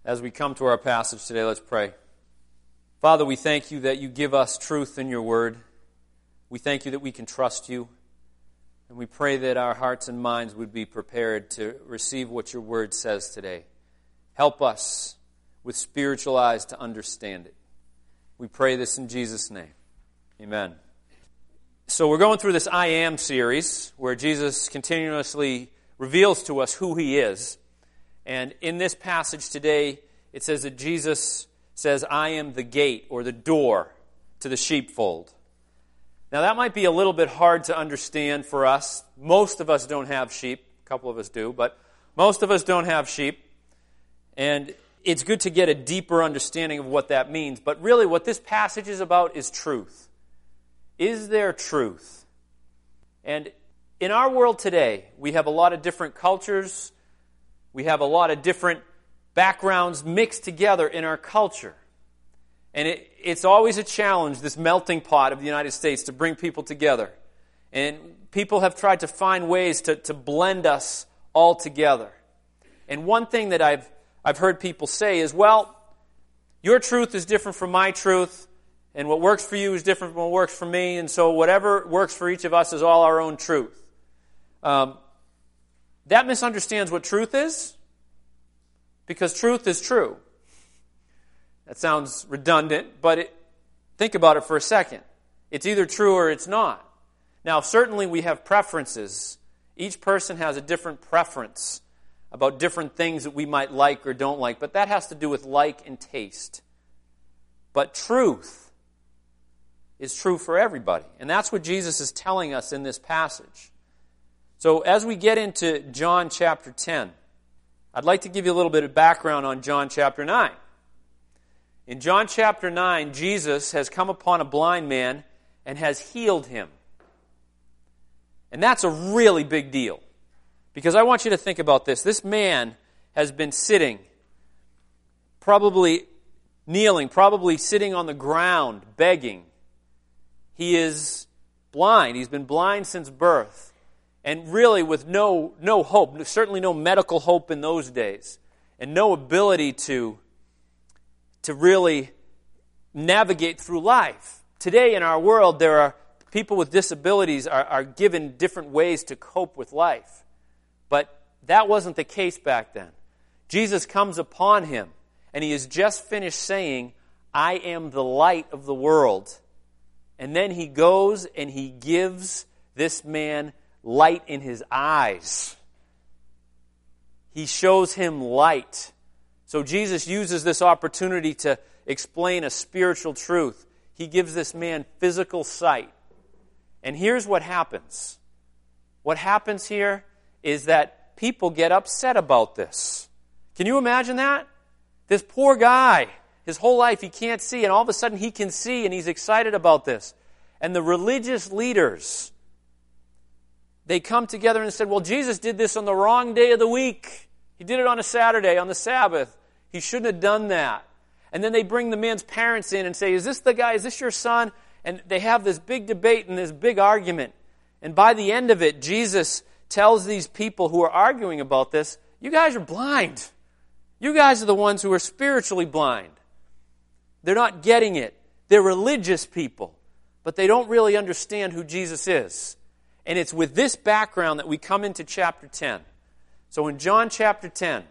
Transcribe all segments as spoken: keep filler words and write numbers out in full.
As we come to our passage today, let's pray. Father, we thank you that you give us truth in your word. We thank you that we can trust you. And we pray that our hearts and minds would be prepared to receive what your word says today. Help us with spiritual eyes to understand it. We pray this in Jesus' name. Amen. So we're going through this I Am series where Jesus continuously reveals to us who he is. And in this passage today, it says that Jesus says, I am the gate or the door to the sheepfold. Now that might be a little bit hard to understand for us. Most of us don't have sheep. A couple of us do, but most of us don't have sheep. And it's good to get a deeper understanding of what that means. But really what this passage is about is truth. Is there truth? And in our world today, we have a lot of different cultures. We have a lot of different backgrounds mixed together in our culture. And it, it's always a challenge, this melting pot of the United States, to bring people together. And people have tried to find ways to, to blend us all together. And one thing that I've, I've heard people say is, well, your truth is different from my truth, and what works for you is different from what works for me, and so whatever works for each of us is all our own truth. Um, That misunderstands what truth is, because truth is true. That sounds redundant, but it, think about it for a second. It's either true or it's not. Now, certainly we have preferences. Each person has a different preference about different things that we might like or don't like, but that has to do with like and taste. But truth is true for everybody, and that's what Jesus is telling us in this passage. So as we get into John chapter ten, I'd like to give you a little bit of background on John chapter nine. In John chapter nine, Jesus has come upon a blind man and has healed him. And that's a really big deal. Because I want you to think about this. This man has been sitting, probably kneeling, probably sitting on the ground, begging. He is blind. He's been blind since birth. And really with no no hope, certainly no medical hope in those days, and no ability to, to really navigate through life. Today in our world, there are people with disabilities are, are given different ways to cope with life. But that wasn't the case back then. Jesus comes upon him, and he has just finished saying, I am the light of the world. And then he goes and he gives this man light in his eyes. He shows him light. So Jesus uses this opportunity to explain a spiritual truth. He gives this man physical sight. And here's what happens. What happens here is that people get upset about this. Can you imagine that? This poor guy, his whole life he can't see, and all of a sudden he can see, and he's excited about this. And the religious leaders, they come together and said, well, Jesus did this on the wrong day of the week. He did it on a Saturday, on the Sabbath. He shouldn't have done that. And then they bring the man's parents in and say, is this the guy? Is this your son? And they have this big debate and this big argument. And by the end of it, Jesus tells these people who are arguing about this, you guys are blind. You guys are the ones who are spiritually blind. They're not getting it. They're religious people, but they don't really understand who Jesus is. And it's with this background that we come into chapter ten. So in John chapter ten,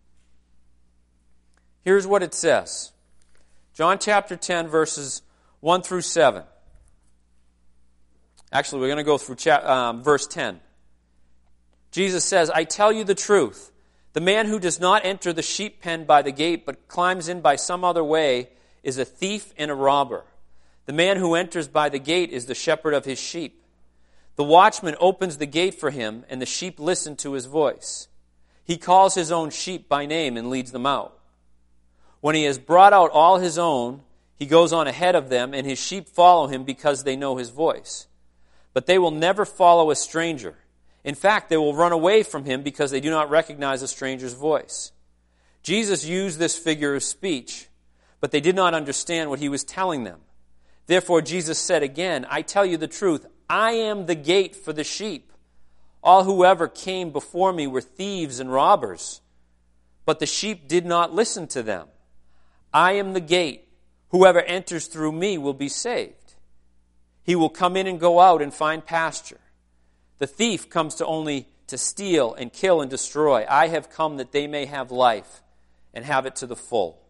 here's what it says. John chapter ten, verses one through seven. Actually, we're going to go through cha- um, verse ten. Jesus says, I tell you the truth. The man who does not enter the sheep pen by the gate, but climbs in by some other way, is a thief and a robber. The man who enters by the gate is the shepherd of his sheep. The watchman opens the gate for him, and the sheep listen to his voice. He calls his own sheep by name and leads them out. When he has brought out all his own, he goes on ahead of them, and his sheep follow him because they know his voice. But they will never follow a stranger. In fact, they will run away from him because they do not recognize a stranger's voice. Jesus used this figure of speech, but they did not understand what he was telling them. Therefore, Jesus said again, I tell you the truth, I am the gate for the sheep. All whoever came before me were thieves and robbers, but the sheep did not listen to them. I am the gate. Whoever enters through me will be saved. He will come in and go out and find pasture. The thief comes to only to steal and kill and destroy. I have come that they may have life and have it to the full.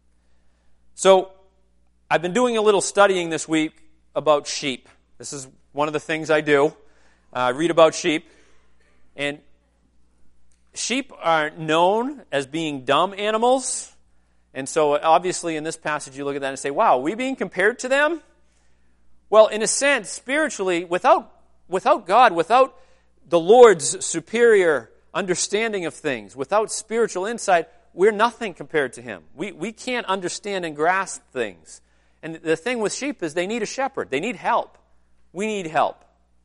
So, I've been doing a little studying this week about sheep. This is one of the things I do. I uh, read about sheep. And sheep are known as being dumb animals. And so obviously in this passage you look at that and say, wow, are we being compared to them? Well, in a sense, spiritually, without, without God, without the Lord's superior understanding of things, without spiritual insight, we're nothing compared to Him. We, we can't understand and grasp things. And the thing with sheep is they need a shepherd. They need help. We need help.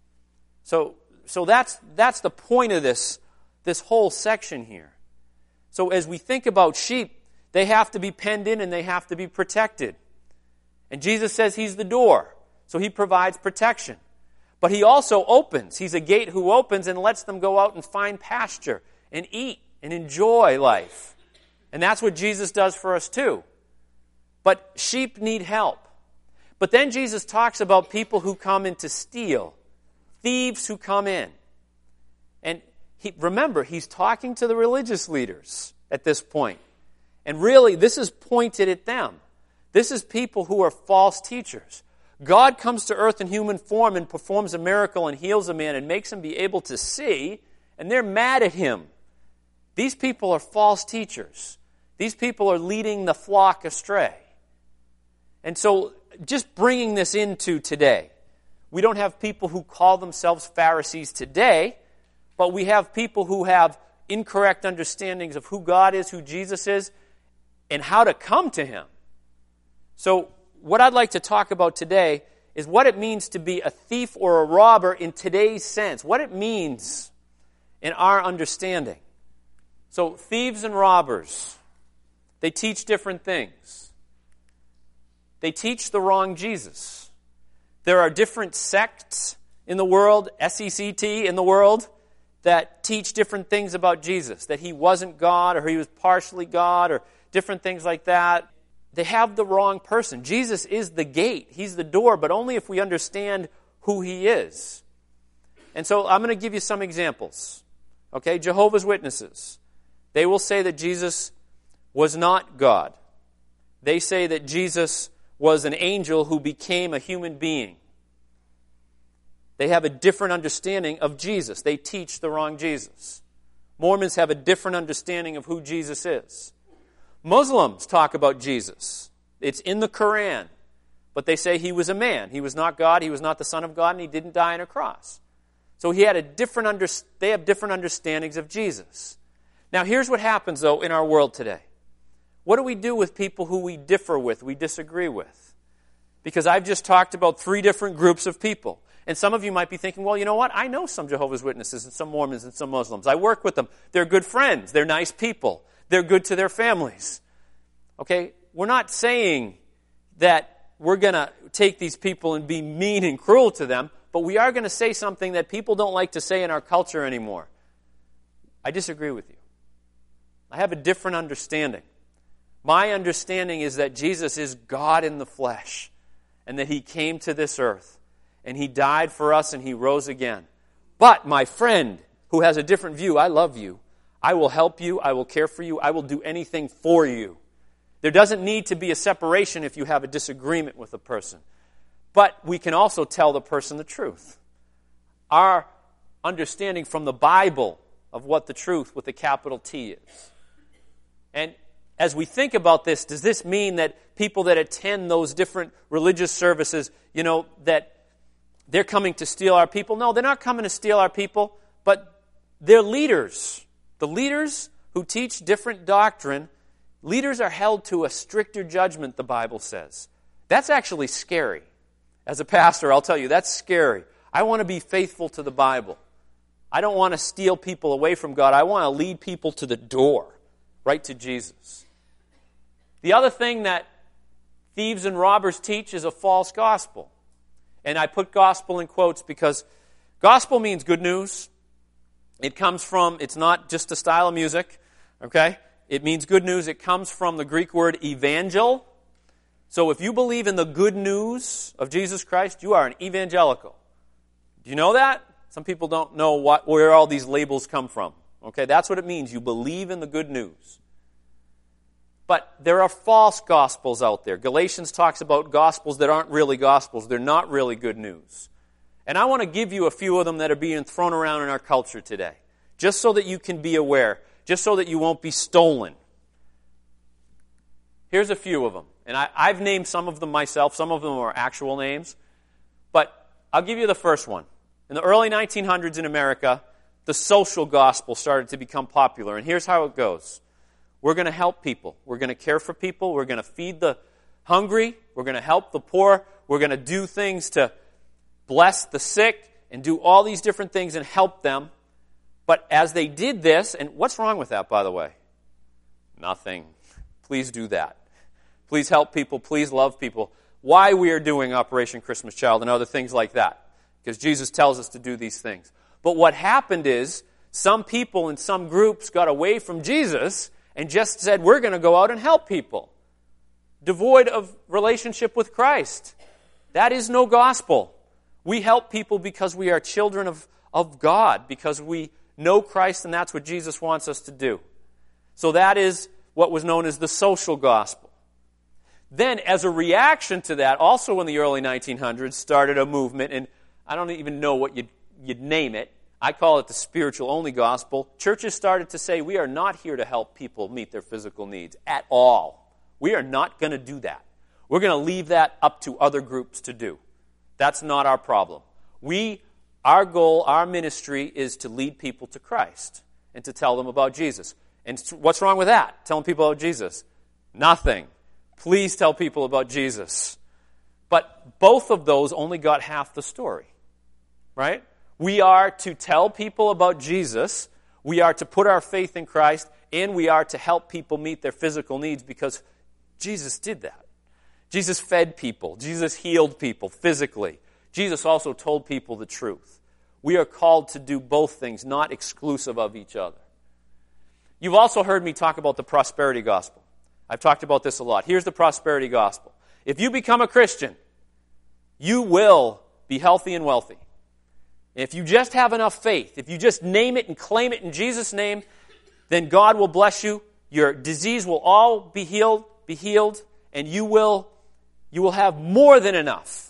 So, so that's, that's the point of this, this whole section here. So as we think about sheep, they have to be penned in and they have to be protected. And Jesus says He's the door, so He provides protection. But He also opens. He's a gate who opens and lets them go out and find pasture and eat and enjoy life. And that's what Jesus does for us too. But sheep need help. But then Jesus talks about people who come in to steal, thieves who come in. And he, remember, He's talking to the religious leaders at this point. And really, this is pointed at them. This is people who are false teachers. God comes to earth in human form and performs a miracle and heals a man and makes him be able to see, and they're mad at Him. These people are false teachers. These people are leading the flock astray. And so, just bringing this into today, we don't have people who call themselves Pharisees today, but we have people who have incorrect understandings of who God is, who Jesus is, and how to come to Him. So, what I'd like to talk about today is what it means to be a thief or a robber in today's sense. What it means in our understanding. So, thieves and robbers, they teach different things. They teach the wrong Jesus. There are different sects in the world, S E C T in the world, that teach different things about Jesus. That He wasn't God, or He was partially God, or different things like that. They have the wrong person. Jesus is the gate. He's the door, but only if we understand who He is. And so I'm going to give you some examples. Okay, Jehovah's Witnesses. They will say that Jesus was not God. They say that Jesus was an angel who became a human being. They have a different understanding of Jesus. They teach the wrong Jesus. Mormons have a different understanding of who Jesus is. Muslims talk about Jesus. It's in the Quran. But they say He was a man. He was not God. He was not the Son of God. And He didn't die on a cross. So he had a different under, they have different understandings of Jesus. Now here's what happens, though, in our world today. What do we do with people who we differ with, we disagree with? Because I've just talked about three different groups of people. And some of you might be thinking, well, you know what? I know some Jehovah's Witnesses and some Mormons and some Muslims. I work with them. They're good friends. They're nice people. They're good to their families. Okay? We're not saying that we're going to take these people and be mean and cruel to them, but we are going to say something that people don't like to say in our culture anymore. I disagree with you. I have a different understanding. My understanding is that Jesus is God in the flesh, and that He came to this earth, and He died for us, and He rose again. But my friend who has a different view, I love you. I will help you. I will care for you. I will do anything for you. There doesn't need to be a separation if you have a disagreement with a person. But we can also tell the person the truth. Our understanding from the Bible of what the truth with a capital T is. And as we think about this, does this mean that people that attend those different religious services, you know, that they're coming to steal our people? No, they're not coming to steal our people, but they're leaders. The leaders who teach different doctrine, leaders are held to a stricter judgment, the Bible says. That's actually scary. As a pastor, I'll tell you, that's scary. I want to be faithful to the Bible. I don't want to steal people away from God. I want to lead people to the door, right to Jesus. The other thing that thieves and robbers teach is a false gospel. And I put gospel in quotes because gospel means good news. It comes from, it's not just a style of music, okay? It means good news. It comes from the Greek word evangel. So if you believe in the good news of Jesus Christ, you are an evangelical. Do you know that? Some people don't know what, where all these labels come from. Okay, that's what it means. You believe in the good news. But there are false gospels out there. Galatians talks about gospels that aren't really gospels. They're not really good news. And I want to give you a few of them that are being thrown around in our culture today, just so that you can be aware, just so that you won't be stolen. Here's a few of them. And I, I've named some of them myself. Some of them are actual names. But I'll give you the first one. In the early nineteen hundreds in America, the social gospel started to become popular. And here's how it goes. We're going to help people. We're going to care for people. We're going to feed the hungry. We're going to help the poor. We're going to do things to bless the sick and do all these different things and help them. But as they did this, and what's wrong with that, by the way? Nothing. Please do that. Please help people. Please love people. Why we are doing Operation Christmas Child and other things like that. Because Jesus tells us to do these things. But what happened is some people and some groups got away from Jesus and just said, we're going to go out and help people. Devoid of relationship with Christ. That is no gospel. We help people because we are children of, of God, because we know Christ, and that's what Jesus wants us to do. So that is what was known as the social gospel. Then, as a reaction to that, also in the early nineteen hundreds, started a movement, and I don't even know what you'd, you'd name it. I call it the spiritual-only gospel. Churches started to say, we are not here to help people meet their physical needs at all. We are not going to do that. We're going to leave that up to other groups to do. That's not our problem. We, our goal, our ministry is to lead people to Christ and to tell them about Jesus. And what's wrong with that? Telling people about Jesus? Nothing. Please tell people about Jesus. But both of those only got half the story, right? We are to tell people about Jesus, we are to put our faith in Christ, and we are to help people meet their physical needs because Jesus did that. Jesus fed people. Jesus healed people physically. Jesus also told people the truth. We are called to do both things, not exclusive of each other. You've also heard me talk about the prosperity gospel. I've talked about this a lot. Here's the prosperity gospel. If you become a Christian, you will be healthy and wealthy. If you just have enough faith, if you just name it and claim it in Jesus' name, then God will bless you. Your disease will all be healed, be healed, and you will, you will have more than enough.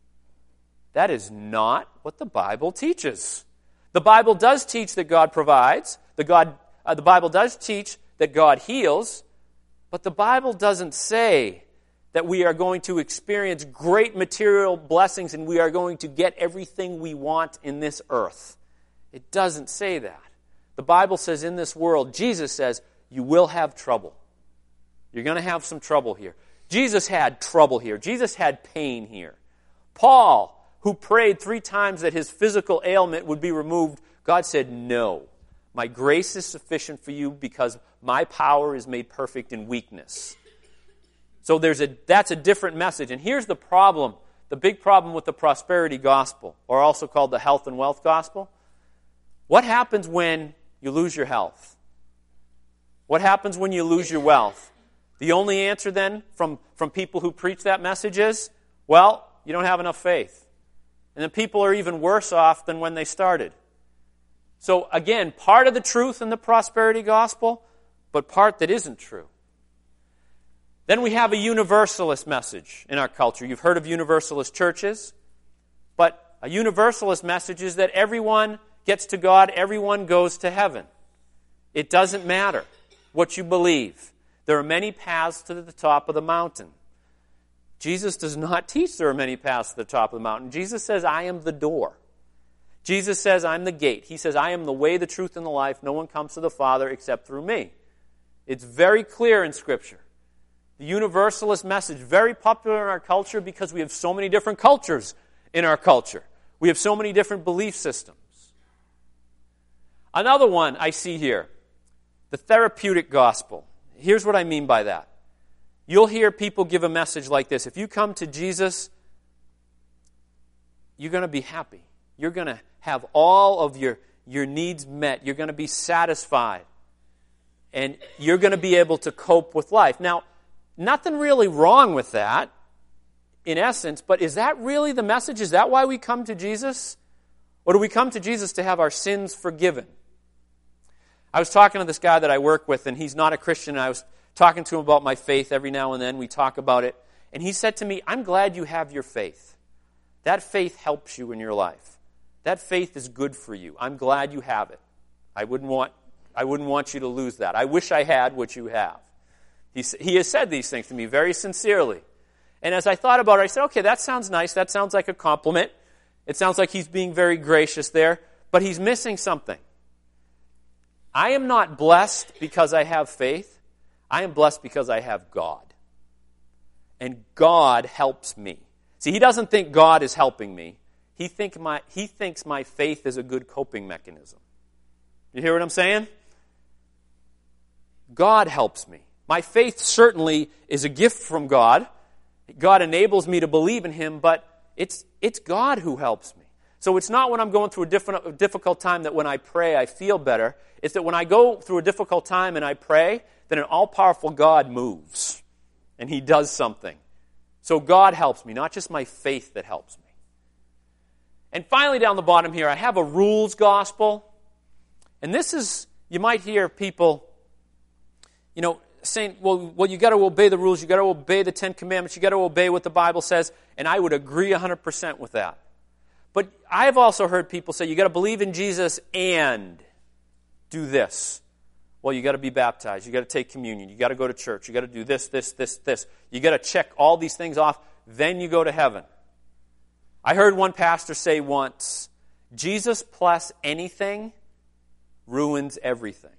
That is not what the Bible teaches. The Bible does teach that God provides. The, God, uh, the Bible does teach that God heals. But the Bible doesn't say that we are going to experience great material blessings and we are going to get everything we want in this earth. It doesn't say that. The Bible says in this world, Jesus says, you will have trouble. You're going to have some trouble here. Jesus had trouble here. Jesus had pain here. Paul, who prayed three times that his physical ailment would be removed, God said, no. My grace is sufficient for you because my power is made perfect in weakness. So there's a that's a different message. And here's the problem, the big problem with the prosperity gospel, or also called the health and wealth gospel. What happens when you lose your health? What happens when you lose your wealth? The only answer then from, from people who preach that message is, well, you don't have enough faith. And the people are even worse off than when they started. So again, part of the truth in the prosperity gospel, but part that isn't true. Then we have a universalist message in our culture. You've heard of universalist churches, but a universalist message is that everyone gets to God, everyone goes to heaven. It doesn't matter what you believe. There are many paths to the top of the mountain. Jesus does not teach there are many paths to the top of the mountain. Jesus says, I am the door. Jesus says, I'm the gate. He says, I am the way, the truth, and the life. No one comes to the Father except through me. It's very clear in Scripture. The universalist message, very popular in our culture because we have so many different cultures in our culture. We have so many different belief systems. Another one I see here, the therapeutic gospel. Here's what I mean by that. You'll hear people give a message like this. If you come to Jesus, you're going to be happy. You're going to have all of your, your needs met. You're going to be satisfied. and you're going to be able to cope with life. Now, nothing really wrong with that, in essence, but is that really the message? Is that why we come to Jesus? Or do we come to Jesus to have our sins forgiven? I was talking to this guy that I work with, and he's not a Christian, and I was talking to him about my faith every now and then. We talk about it. And he said to me, I'm glad you have your faith. That faith helps you in your life. That faith is good for you. I'm glad you have it. I wouldn't want, I wouldn't want you to lose that. I wish I had what you have. He, he has said these things to me very sincerely. And as I thought about it, I said, okay, that sounds nice. That sounds like a compliment. It sounds like he's being very gracious there. But he's missing something. I am not blessed because I have faith. I am blessed because I have God. And God helps me. See, he doesn't think God is helping me. He, think my, he thinks my faith is a good coping mechanism. You hear what I'm saying? God helps me. My faith certainly is a gift from God. God enables me to believe in him, but it's, it's God who helps me. So it's not when I'm going through a, different, a difficult time that when I pray I feel better. It's that when I go through a difficult time and I pray, then an all-powerful God moves. And he does something. So God helps me, not just my faith that helps me. And finally, down the bottom here, I have a rules gospel. And this is, you might hear people, you know, saying, well, well you got to obey the rules, you got to obey the Ten Commandments, you got to obey what the Bible says. And I would agree one hundred percent with that. But I've also heard people say, you got to believe in Jesus and do this. Well, you got to be baptized. You got to take communion. You got to go to church. You got to do this, this, this, this. You got to check all these things off. Then you go to heaven. I heard one pastor say once, Jesus plus anything ruins everything.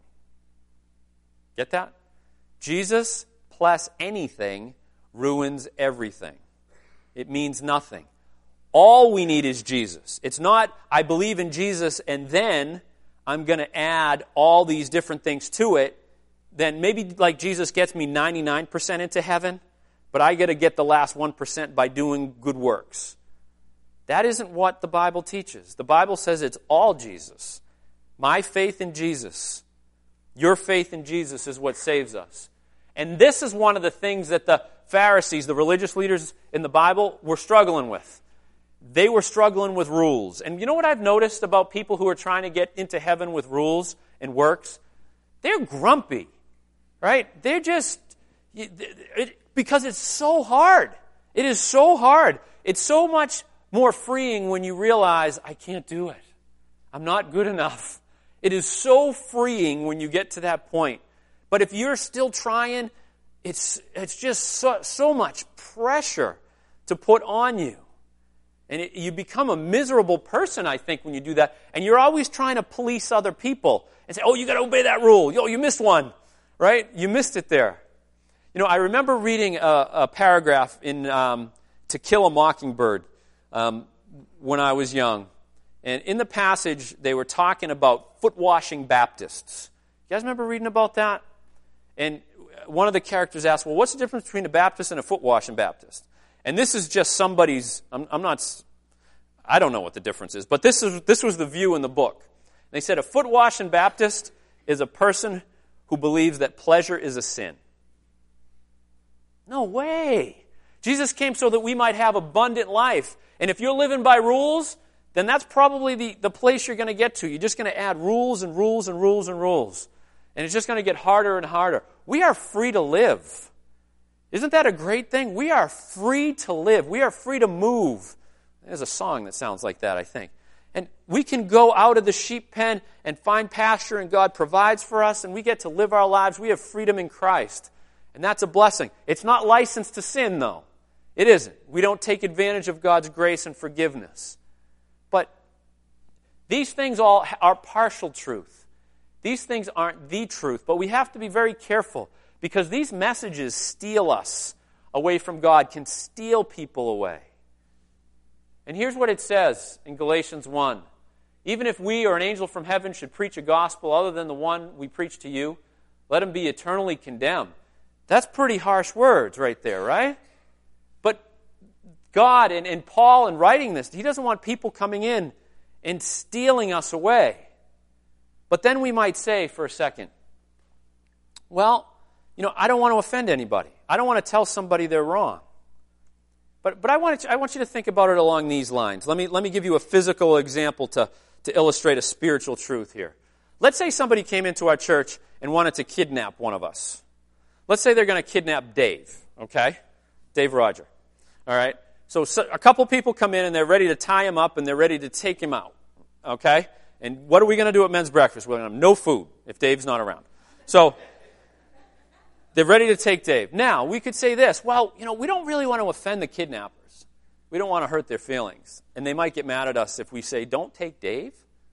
Get that? Jesus plus anything ruins everything. It means nothing. All we need is Jesus. It's not, I believe in Jesus and then I'm going to add all these different things to it. Then maybe like Jesus gets me ninety-nine percent into heaven, but I got to get the last one percent by doing good works. That isn't what the Bible teaches. The Bible says it's all Jesus. My faith in Jesus, your faith in Jesus is what saves us. And this is one of the things that the Pharisees, the religious leaders in the Bible, were struggling with. They were struggling with rules. And you know what I've noticed about people who are trying to get into heaven with rules and works? They're grumpy, right? They're just, it, because it's so hard. It is so hard. It's so much more freeing when you realize, I can't do it. I'm not good enough. It is so freeing when you get to that point. But if you're still trying, it's, it's just so, so much pressure to put on you. And it, you become a miserable person, I think, when you do that. And you're always trying to police other people and say, oh, you got to obey that rule. Yo, you missed one, right? You missed it there. You know, I remember reading a, a paragraph in um, To Kill a Mockingbird um, when I was young. And in the passage, they were talking about foot-washing Baptists. You guys remember reading about that? And one of the characters asked, well, what's the difference between a Baptist and a foot-washing Baptist? And this is just somebody's, I'm, I'm not, I don't know what the difference is, but this is this was the view in the book. They said a foot-washing Baptist is a person who believes that pleasure is a sin. No way. Jesus came so that we might have abundant life. And if you're living by rules, then that's probably the, the place you're going to get to. You're just going to add rules and rules and rules and rules. And it's just going to get harder and harder. We are free to live. Isn't that a great thing? We are free to live. We are free to move. There's a song that sounds like that, I think. And we can go out of the sheep pen and find pasture, and God provides for us, and we get to live our lives. We have freedom in Christ. And that's a blessing. It's not licensed to sin, though. It isn't. We don't take advantage of God's grace and forgiveness. But these things all are partial truth. These things aren't the truth, but we have to be very careful. Because these messages steal us away from God, can steal people away. And here's what it says in Galatians one. Even if we or an angel from heaven should preach a gospel other than the one we preach to you, let him be eternally condemned. That's pretty harsh words right there, right? But God and, and Paul in writing this, he doesn't want people coming in and stealing us away. But then we might say for a second, Well, you know, I don't want to offend anybody. I don't want to tell somebody they're wrong. But but I want to, I want you to think about it along these lines. Let me let me give you a physical example to, to illustrate a spiritual truth here. Let's say somebody came into our church and wanted to kidnap one of us. Let's say they're going to kidnap Dave, okay? Dave Roger. All right? So, so a couple people come in and they're ready to tie him up and they're ready to take him out, okay? And what are we going to do at men's breakfast? We're going to have no food if Dave's not around. So they're ready to take Dave. Now, we could say this, well, you know, we don't really want to offend the kidnappers. We don't want to hurt their feelings. And they might get mad at us if we say, don't take Dave.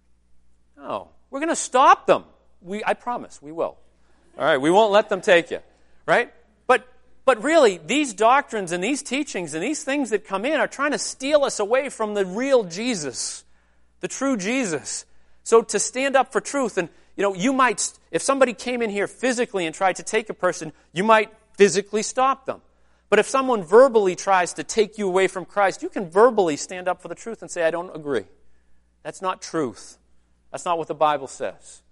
No, we're going to stop them. We, I promise, we will. All right, we won't let them take you, right? But but really, these doctrines and these teachings and these things that come in are trying to steal us away from the real Jesus, the true Jesus. So to stand up for truth, and you know, you might, if somebody came in here physically and tried to take a person, you might physically stop them. But if someone verbally tries to take you away from Christ, you can verbally stand up for the truth and say, I don't agree. That's not truth. That's not what the Bible says.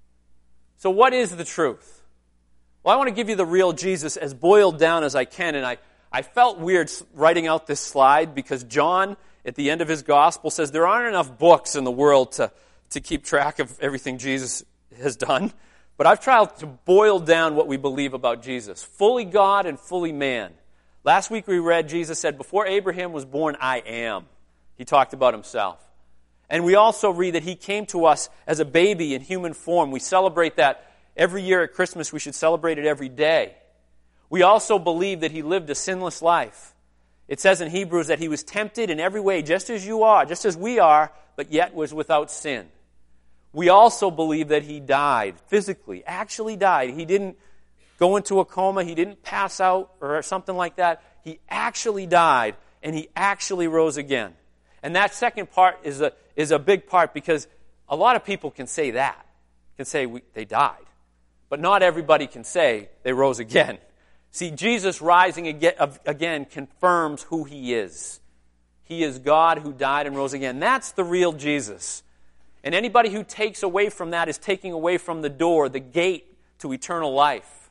So what is the truth? Well, I want to give you the real Jesus as boiled down as I can, and I, I felt weird writing out this slide because John, at the end of his gospel, says there aren't enough books in the world to to keep track of everything Jesus has done. But I've tried to boil down what we believe about Jesus. Fully God and fully man. Last week we read Jesus said, before Abraham was born, I am. He talked about himself. And we also read that he came to us as a baby in human form. We celebrate that every year at Christmas. We should celebrate it every day. We also believe that he lived a sinless life. It says in Hebrews that he was tempted in every way, just as you are, just as we are, but yet was without sin. We also believe that he died, physically, actually died. He didn't go into a coma, he didn't pass out or something like that. He actually died, and he actually rose again. And that second part is a is a big part because a lot of people can say that, can say we, they died. But not everybody can say they rose again. See, Jesus rising again confirms who he is. He is God who died and rose again. That's the real Jesus. And anybody who takes away from that is taking away from the door, the gate to eternal life.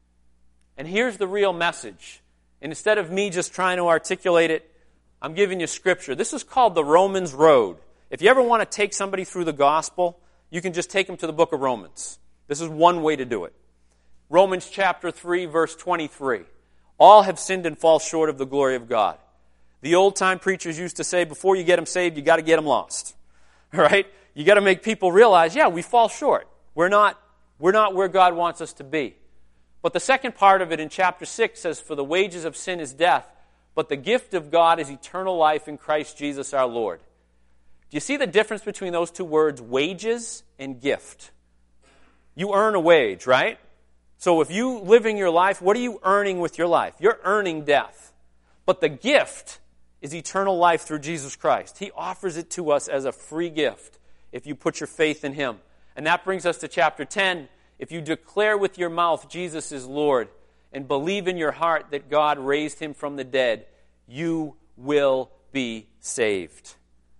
And here's the real message. And instead of me just trying to articulate it, I'm giving you Scripture. This is called the Romans Road. If you ever want to take somebody through the gospel, you can just take them to the book of Romans. This is one way to do it. Romans chapter three, verse twenty-three. All have sinned and fall short of the glory of God. The old-time preachers used to say, before you get them saved, you got to get them lost. All right? You got to make people realize, yeah, we fall short. We're not, we're not where God wants us to be. But the second part of it in chapter six says, for the wages of sin is death, but the gift of God is eternal life in Christ Jesus our Lord. Do you see the difference between those two words, wages and gift? You earn a wage, right? So if you living your life, what are you earning with your life? You're earning death. But the gift is eternal life through Jesus Christ. He offers it to us as a free gift if you put your faith in him. And that brings us to chapter ten. If you declare with your mouth Jesus is Lord and believe in your heart that God raised him from the dead, you will be saved.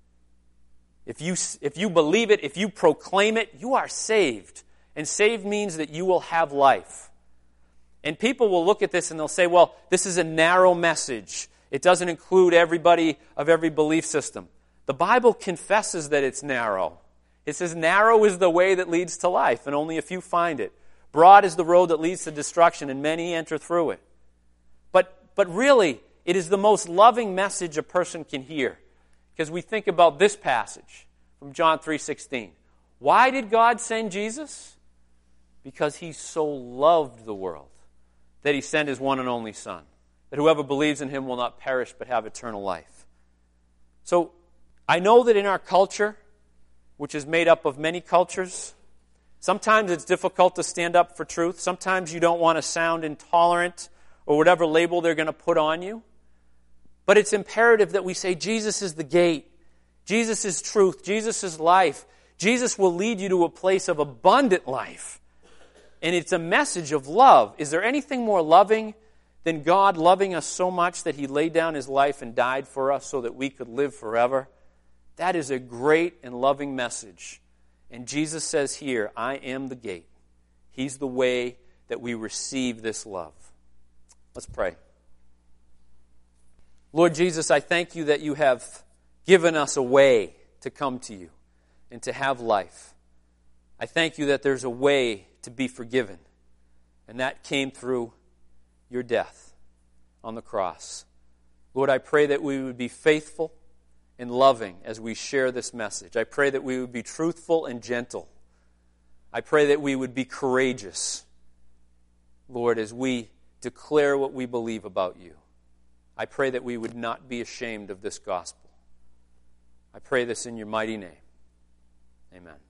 If you, if you believe it, if you proclaim it, you are saved. And saved means that you will have life. And people will look at this and they'll say, well, this is a narrow message. It doesn't include everybody of every belief system. The Bible confesses that it's narrow. It says narrow is the way that leads to life, and only a few find it. Broad is the road that leads to destruction, and many enter through it. But, but really, it is the most loving message a person can hear. Because we think about this passage from John three sixteen. Why did God send Jesus? Because he so loved the world that he sent his one and only Son, that whoever believes in him will not perish but have eternal life. So, I know that in our culture, which is made up of many cultures, sometimes it's difficult to stand up for truth. Sometimes you don't want to sound intolerant or whatever label they're going to put on you. But it's imperative that we say Jesus is the gate. Jesus is truth. Jesus is life. Jesus will lead you to a place of abundant life. And it's a message of love. Is there anything more loving than God loving us so much that he laid down his life and died for us so that we could live forever? That is a great and loving message. And Jesus says here, I am the gate. He's the way that we receive this love. Let's pray. Lord Jesus, I thank you that you have given us a way to come to you and to have life. I thank you that there's a way to be forgiven, and that came through your death on the cross. Lord, I pray that we would be faithful and loving as we share this message. I pray that we would be truthful and gentle. I pray that we would be courageous, Lord, as we declare what we believe about you. I pray that we would not be ashamed of this gospel. I pray this in your mighty name. Amen.